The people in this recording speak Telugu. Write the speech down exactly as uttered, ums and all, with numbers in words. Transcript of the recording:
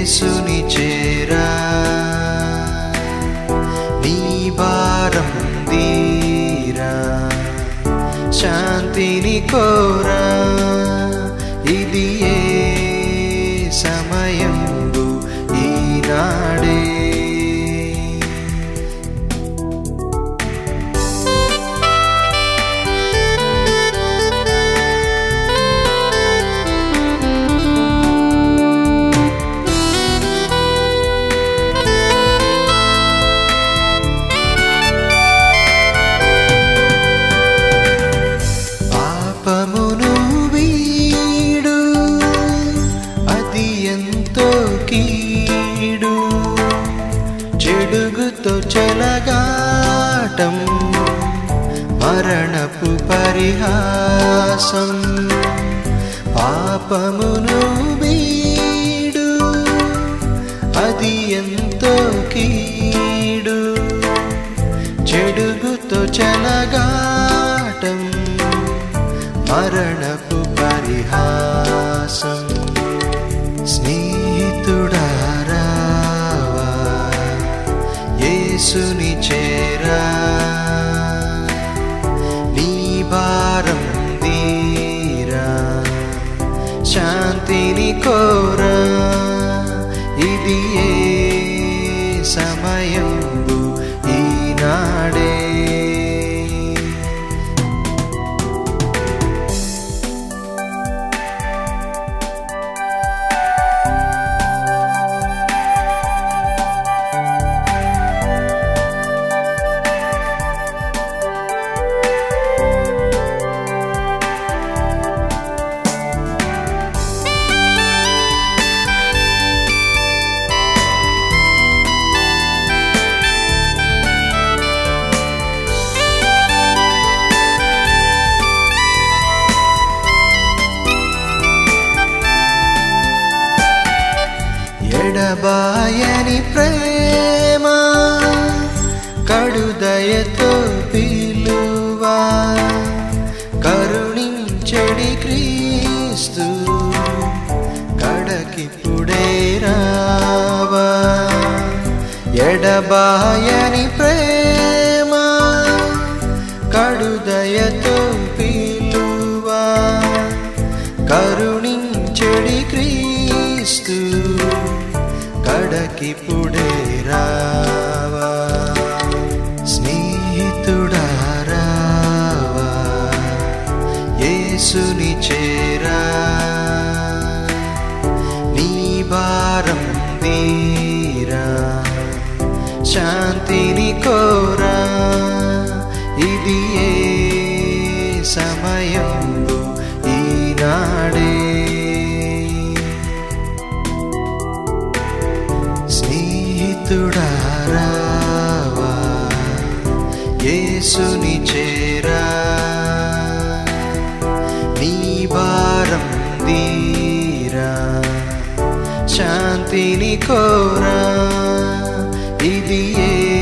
యేసుని చేరా నీ భారం తీరా శాంతిని కోరా ఇది ఏ సమయంబు ఈనాడే పాపమును వీడు అది ఎంతో కీడు చెడుగుతో చెలగాటం మరణపు పరిహాసం పాపమును వీడు అది ఎంతో కీడు చెడుగుతో చెలగాటం మరణపు పరిహాసం స్నేహితుడా రావా యేసుని చేరా నీ భారం తీరా శాంతిని కోరా ఇది ఏ సమయంబు ఈనాడే ఎడబాయని ప్రేమ కడుదయతో పిలువా కరుణించెడి క్రీస్తు కడకిప్పుడే రావా ఎడబాయని ప్రేమ కడుదయతో పిలువా కరుణించెడి క్రీస్తు కడకిప్పుడే రావా స్నేహితుడా రావా యేసుని చేరా నీ భారం తీరా శాంతిని కోరా ఇది ఏ సమయంబు ఈనాడే స్నేహితుడా రావా యేసుని చేరా నీ భారం తీరా శాంతిని కోరా ఇది ఏ